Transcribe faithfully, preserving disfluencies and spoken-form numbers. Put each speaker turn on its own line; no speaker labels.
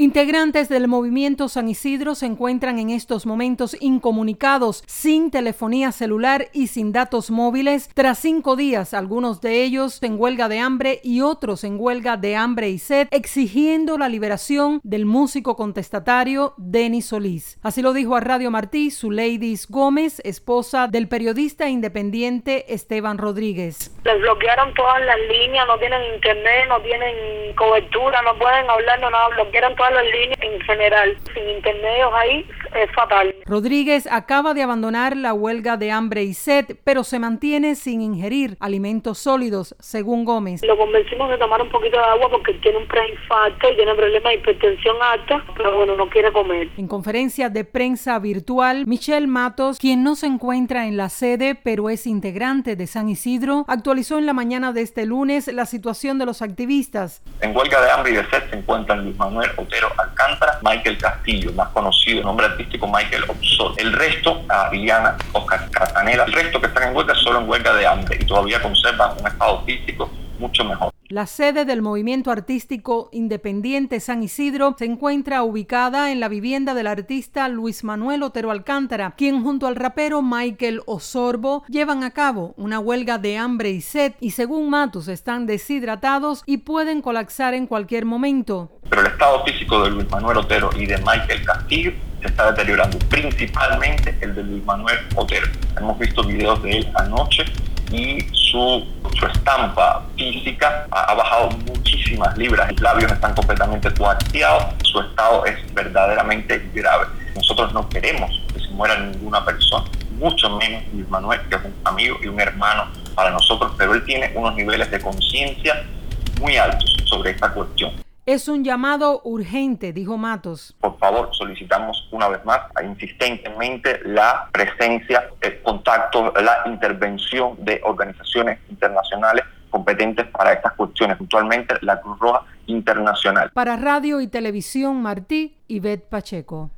Integrantes del movimiento San Isidro se encuentran en estos momentos incomunicados, sin telefonía celular y sin datos móviles, tras cinco días, algunos de ellos en huelga de hambre y otros en huelga de hambre y sed, exigiendo la liberación del músico contestatario Denis Solís. Así lo dijo a Radio Martí Zuleidis Gómez, esposa del periodista independiente Esteban Rodríguez.
Les bloquearon todas las líneas, no tienen internet, no tienen cobertura, no pueden hablar, no nada, bloquearon todas las líneas en general. Sin internet ellos ahí es fatal.
Rodríguez acaba de abandonar la huelga de hambre y sed, pero se mantiene sin ingerir alimentos sólidos, según Gómez.
Lo convencimos de tomar un poquito de agua porque tiene un preinfarto y tiene problemas de hipertensión alta, pero bueno, no quiere comer.
En conferencia de prensa virtual, Michelle Matos, quien no se encuentra en la sede, pero es integrante de San Isidro, actualizó en la mañana de este lunes la situación de los activistas.
En huelga de hambre y de sed se encuentran Luis Manuel Otero Alcántara, Michael Castillo, más conocido, nombre artístico Michael Opsol. El resto, a Iliana Oscar Castaneda, el resto que están en huelga solo en huelga de hambre y todavía conservan un estado físico mucho mejor.
La sede del movimiento artístico independiente San Isidro se encuentra ubicada en la vivienda del artista Luis Manuel Otero Alcántara, quien junto al rapero Michael Osorbo llevan a cabo una huelga de hambre y sed y según Matos están deshidratados y pueden colapsar en cualquier momento.
Pero el estado físico de Luis Manuel Otero y de Michael Castillo se está deteriorando, principalmente el de Luis Manuel Otero. Hemos visto videos de él anoche y su, su estampa física ha, ha bajado muchísimas libras, los labios están completamente cuarteados, su estado es verdaderamente grave. Nosotros no queremos que se muera ninguna persona, mucho menos Luis Manuel, que es un amigo y un hermano para nosotros, pero él tiene unos niveles de conciencia muy altos sobre esta cuestión.
Es un llamado urgente, dijo Matos.
Por favor, solicitamos una vez más, insistentemente, la presencia, el contacto, la intervención de organizaciones internacionales competentes para estas cuestiones, puntualmente la Cruz Roja Internacional.
Para Radio y Televisión Martí, Ivette Pacheco.